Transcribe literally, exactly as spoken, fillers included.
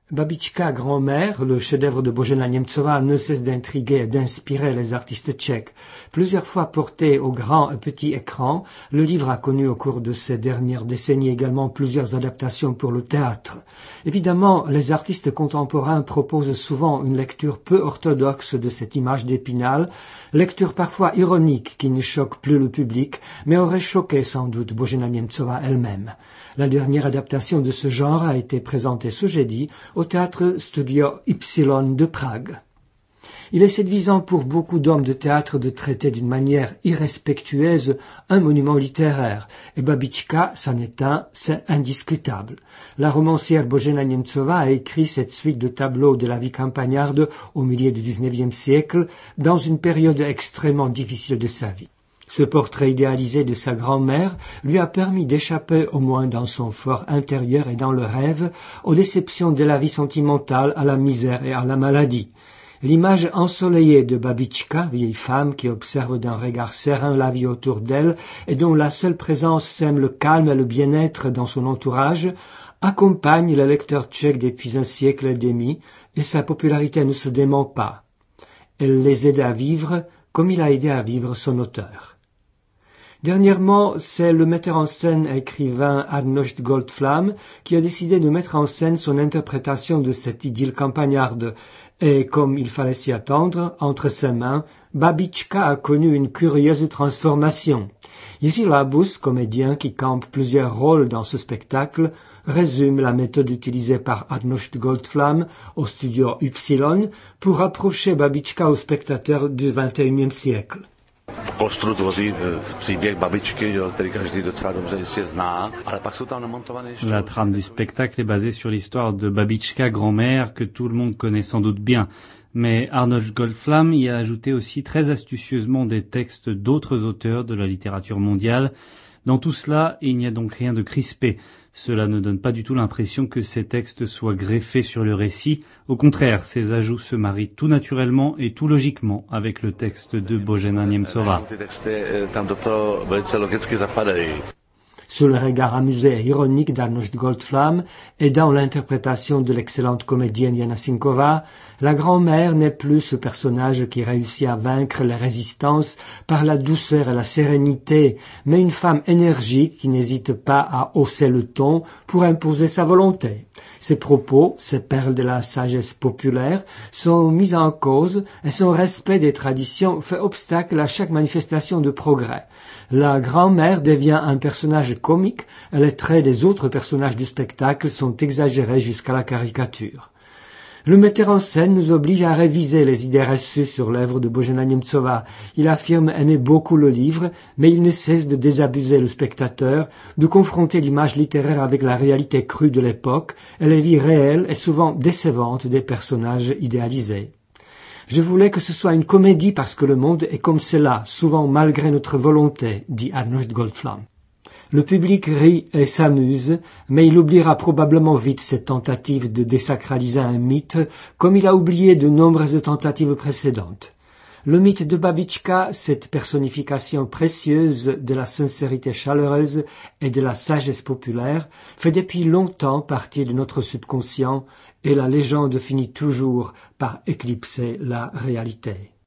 Babička grand-mère, le chef-d'œuvre de Božena Němcová, ne cesse d'intriguer et d'inspirer les artistes tchèques. Plusieurs fois porté au grand et petit écran, le livre a connu au cours de ces dernières décennies également plusieurs adaptations pour le théâtre. Évidemment, les artistes contemporains proposent souvent une lecture peu orthodoxe de cette image d'Épinal, lecture parfois ironique qui ne choque plus le public, mais aurait choqué sans doute Božena Němcová elle-même. La dernière adaptation de ce genre a été présentée ce jeudi au théâtre Studio Y de Prague. Il est séduisant pour beaucoup d'hommes de théâtre de traiter d'une manière irrespectueuse un monument littéraire, et Babička, c'en est un, c'est indiscutable. La romancière Božena Němcová a écrit cette suite de tableaux de la vie campagnarde au milieu du dix-neuvième siècle, dans une période extrêmement difficile de sa vie. Ce portrait idéalisé de sa grand-mère lui a permis d'échapper, au moins dans son fort intérieur et dans le rêve, aux déceptions de la vie sentimentale, à la misère et à la maladie. L'image ensoleillée de Babička, vieille femme qui observe d'un regard serein la vie autour d'elle et dont la seule présence sème le calme et le bien-être dans son entourage, accompagne le lecteur tchèque depuis un siècle et demi, et sa popularité ne se dément pas. Elle les aide à vivre comme il a aidé à vivre son auteur. Dernièrement, c'est le metteur en scène et écrivain Arnošt Goldflam qui a décidé de mettre en scène son interprétation de cette idylle campagnarde. Et comme il fallait s'y attendre, entre ses mains, Babička a connu une curieuse transformation. Jiří Labus, comédien qui campe plusieurs rôles dans ce spectacle, résume la méthode utilisée par Arnošt Goldflam au studio Y pour rapprocher Babička au spectateur du vingt et unième siècle. La trame du spectacle est basée sur l'histoire de Babička grand-mère que tout le monde connaît sans doute bien. Mais Arnošt Goldflam y a ajouté aussi très astucieusement des textes d'autres auteurs de la littérature mondiale. Dans tout cela, il n'y a donc rien de crispé. Cela ne donne pas du tout l'impression que ces textes soient greffés sur le récit. Au contraire, ces ajouts se marient tout naturellement et tout logiquement avec le texte de Božena Němcová. Sous le regard amusé et ironique d'Arnošt Goldflam et dans l'interprétation de l'excellente comédienne Jana Sinková, la grand-mère n'est plus ce personnage qui réussit à vaincre les résistances par la douceur et la sérénité, mais une femme énergique qui n'hésite pas à hausser le ton pour imposer sa volonté. Ses propos, ces perles de la sagesse populaire, sont mis en cause et son respect des traditions fait obstacle à chaque manifestation de progrès. La grand-mère devient un personnage comique et les traits des autres personnages du spectacle sont exagérés jusqu'à la caricature. Le metteur en scène nous oblige à réviser les idées reçues sur l'œuvre de Božena Němcová. Il affirme aimer beaucoup le livre, mais il ne cesse de désabusé le spectateur, de confronter l'image littéraire avec la réalité crue de l'époque et les vies réelles et souvent décevantes des personnages idéalisés. Je voulais que ce soit une comédie parce que le monde est comme cela, souvent malgré notre volonté, dit Arnošt Goldflam. Le public rit et s'amuse, mais il oubliera probablement vite cette tentative de désacraliser un mythe, comme il a oublié de nombreuses tentatives précédentes. Le mythe de Babička, cette personnification précieuse de la sincérité chaleureuse et de la sagesse populaire, fait depuis longtemps partie de notre subconscient, et la légende finit toujours par éclipser la réalité.